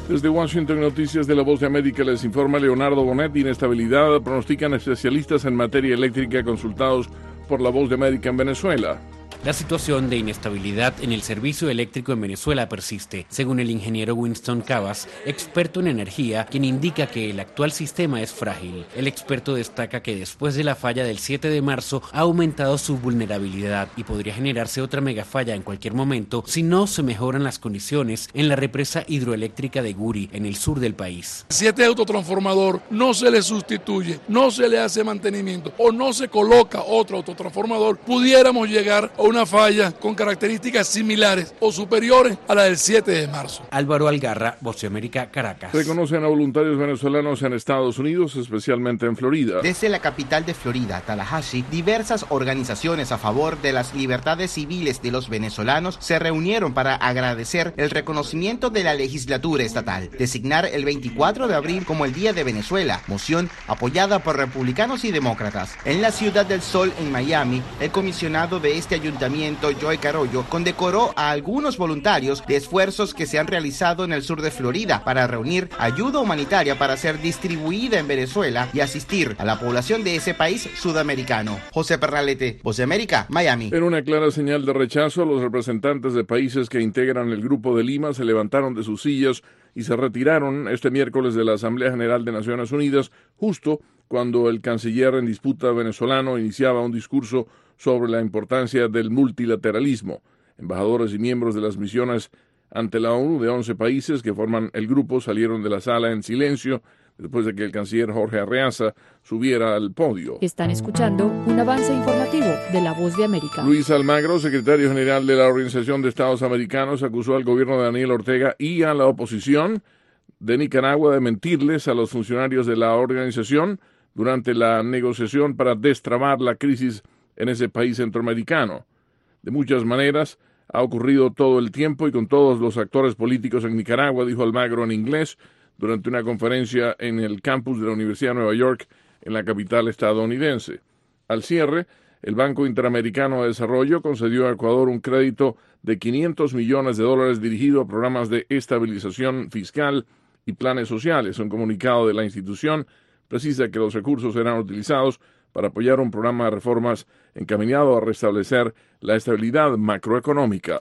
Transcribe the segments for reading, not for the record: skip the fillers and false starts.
Desde Washington, Noticias de la Voz de América, les informa Leonardo Bonet. Inestabilidad pronostican especialistas en materia eléctrica consultados por la Voz de América en Venezuela. La situación de inestabilidad en el servicio eléctrico en Venezuela persiste, según el ingeniero Winston Cabas, experto en energía, quien indica que el actual sistema es frágil. El experto destaca que después de la falla del 7 de marzo ha aumentado su vulnerabilidad y podría generarse otra megafalla en cualquier momento si no se mejoran las condiciones en la represa hidroeléctrica de Guri, en el sur del país. Si este autotransformador no se le sustituye, no se le hace mantenimiento o no se coloca otro autotransformador, pudiéramos llegar a una falla con características similares o superiores a la del 7 de marzo. Álvaro Algarra, Voz de América, Caracas. Reconocen a voluntarios venezolanos en Estados Unidos, especialmente en Florida. Desde la capital de Florida, Tallahassee, diversas organizaciones a favor de las libertades civiles de los venezolanos se reunieron para agradecer el reconocimiento de la legislatura estatal, designar el 24 de abril como el Día de Venezuela, moción apoyada por republicanos y demócratas. En la Ciudad del Sol, en Miami, el comisionado de este ayuntamiento, Joey Carollo, condecoró a algunos voluntarios de esfuerzos que se han realizado en el sur de Florida para reunir ayuda humanitaria para ser distribuida en Venezuela y asistir a la población de ese país sudamericano. José Pernalete, Voz de América, Miami. En una clara señal de rechazo, los representantes de países que integran el Grupo de Lima se levantaron de sus sillas y se retiraron este miércoles de la Asamblea General de Naciones Unidas, justo cuando el canciller en disputa venezolano iniciaba un discurso sobre la importancia del multilateralismo. Embajadores y miembros de las misiones ante la ONU de 11 países que forman el grupo salieron de la sala en silencio después de que el canciller Jorge Arreaza subiera al podio. Están escuchando un avance informativo de La Voz de América. Luis Almagro, secretario general de la Organización de Estados Americanos, acusó al gobierno de Daniel Ortega y a la oposición de Nicaragua de mentirles a los funcionarios de la organización durante la negociación para destrabar la crisis en ese país centroamericano. De muchas maneras, ha ocurrido todo el tiempo y con todos los actores políticos en Nicaragua, dijo Almagro en inglés durante una conferencia en el campus de la Universidad de Nueva York en la capital estadounidense. Al cierre, el Banco Interamericano de Desarrollo concedió a Ecuador un crédito de $500 millones dirigido a programas de estabilización fiscal y planes sociales. Un comunicado de la institución precisa que los recursos serán utilizados para apoyar un programa de reformas encaminado a restablecer la estabilidad macroeconómica.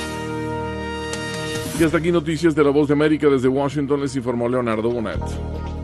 Y hasta aquí Noticias de la Voz de América. Desde Washington les informó Leonardo Bonet.